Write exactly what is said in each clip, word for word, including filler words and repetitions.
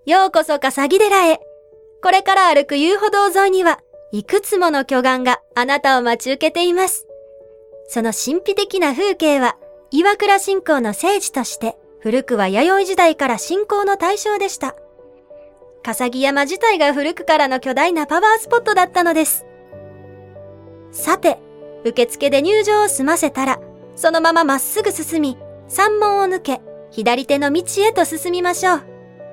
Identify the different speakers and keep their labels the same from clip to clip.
Speaker 1: ようこそ笠木寺へ。これから歩く遊歩道沿いには、いくつもの巨岩があなたを待ち受けています。その神秘的な風景は、岩倉信仰の聖地として、古くは弥生時代から信仰の対象でした。笠木山自体が古くからの巨大なパワースポットだったのです。さて、受付で入場を済ませたら、そのまままっすぐ進み、山門を抜け、左手の道へと進みましょう。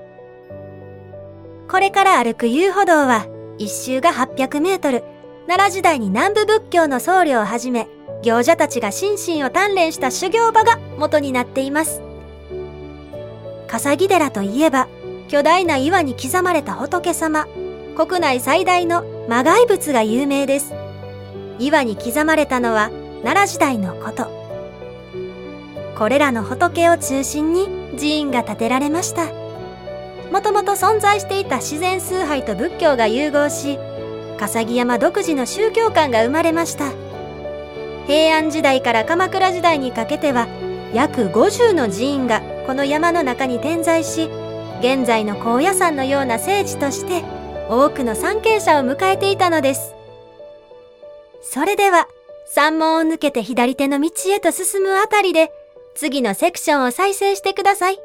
Speaker 1: これから歩く遊歩道は、一周がはっぴゃくメートル、奈良時代に南部仏教の僧侶をはじめ、行者たちが心身を鍛錬した修行場が元になっています。笠木寺といえば、巨大な岩に刻まれた仏様、国内最大の魔骸仏が有名です。岩に刻まれたのは奈良時代のこと。これらの仏を中心に寺院が建てられました。もともと存在していた自然崇拝と仏教が融合し、笠木山独自の宗教観が生まれました。平安時代から鎌倉時代にかけては、約ごじゅうの寺院がこの山の中に点在し、現在の高野山のような聖地として多くの参詣者を迎えていたのです。それでは、山門を抜けて左手の道へと進むあたりで、次のセクションを再生してください。